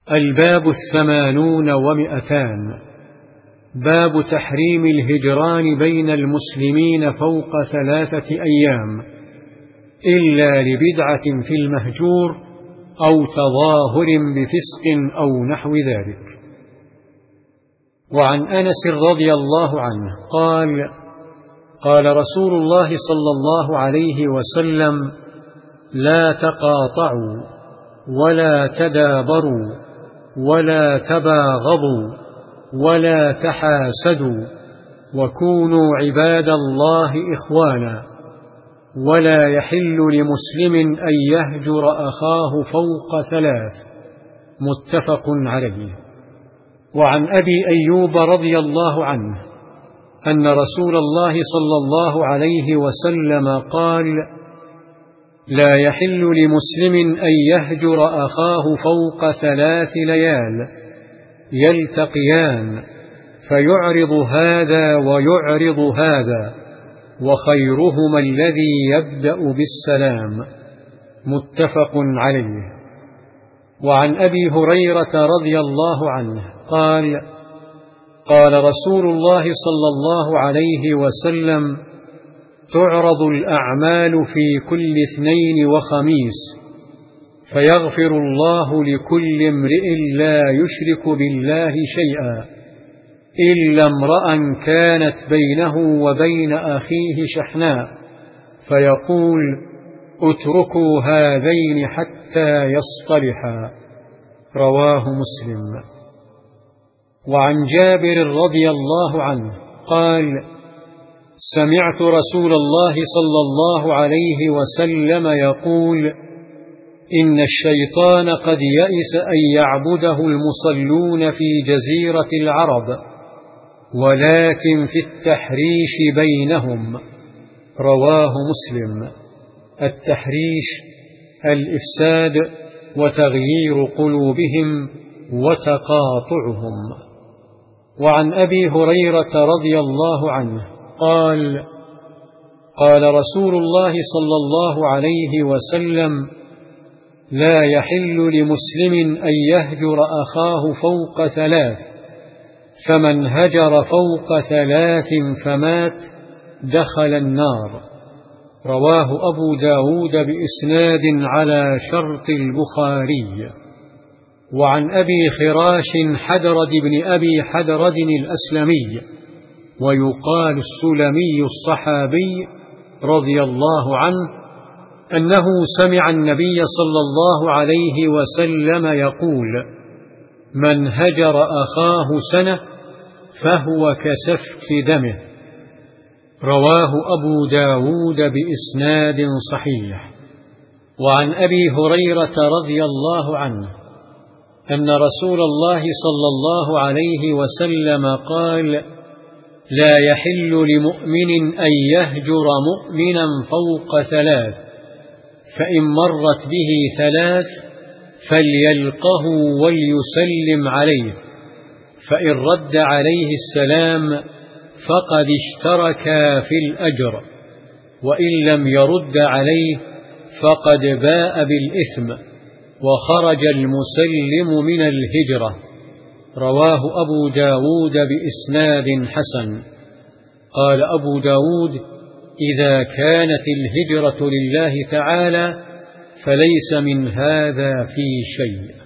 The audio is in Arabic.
الباب 82. باب تحريم الهجران بين المسلمين فوق 3 أيام إلا لبدعة في المهجور أو تظاهر بفسق أو نحو ذلك. وعن أنس رضي الله عنه قال: قال رسول الله صلى الله عليه وسلم: لا تقاطعوا ولا تدابروا ولا تباغضوا ولا تحاسدوا وكونوا عباد الله إخوانا، ولا يحل لمسلم أن يهجر أخاه فوق 3. متفق عليه. وعن أبي أيوب رضي الله عنه أن رسول الله صلى الله عليه وسلم قال: لا يحل لمسلم أن يهجر أخاه فوق 3 ليال يلتقيان فيعرض هذا ويعرض هذا، وخيرهما الذي يبدأ بالسلام. متفق عليه. وعن أبي هريرة رضي الله عنه قال: قال رسول الله صلى الله عليه وسلم: تعرض الأعمال في كل 2 وخميس فيغفر الله لكل امرئ لا يشرك بالله شيئا إلا امرأ كانت بينه وبين أخيه شحناء فيقول: اتركوا هذين حتى يصطلحا. رواه مسلم. وعن جابر رضي الله عنه قال: سمعت رسول الله صلى الله عليه وسلم يقول: إن الشيطان قد يئس أن يعبده المصلون في جزيرة العرب، ولكن في التحريش بينهم. رواه مسلم. التحريش الإفساد وتغيير قلوبهم وتقاطعهم. وعن أبي هريرة رضي الله عنه قال: قال رسول الله صلى الله عليه وسلم: لا يحل لمسلم أن يهجر أخاه فوق 3، فمن هجر فوق 3 فمات دخل النار. رواه أبو داود بإسناد على شرط البخاري. وعن أبي خراش حدرد بن أبي حدرد الأسلمي ويقال السلمي الصحابي رضي الله عنه أنه سمع النبي صلى الله عليه وسلم يقول: من هجر أخاه سنة فهو كسفك دمه. رواه أبو داود بإسناد صحيح. وعن أبي هريرة رضي الله عنه أن رسول الله صلى الله عليه وسلم قال: لا يحل لمؤمن أن يهجر مؤمنا فوق 3، فإن مرت به 3 فليلقه وليسلم عليه، فإن رد عليه السلام فقد اشتركا في الأجر، وإن لم يرد عليه فقد باء بالإثم وخرج المسلم من الهجرة. رواه أبو داود بإسناد حسن. قال أبو داود: إذا كانت الهجرة لله تعالى فليس من هذا في شيء.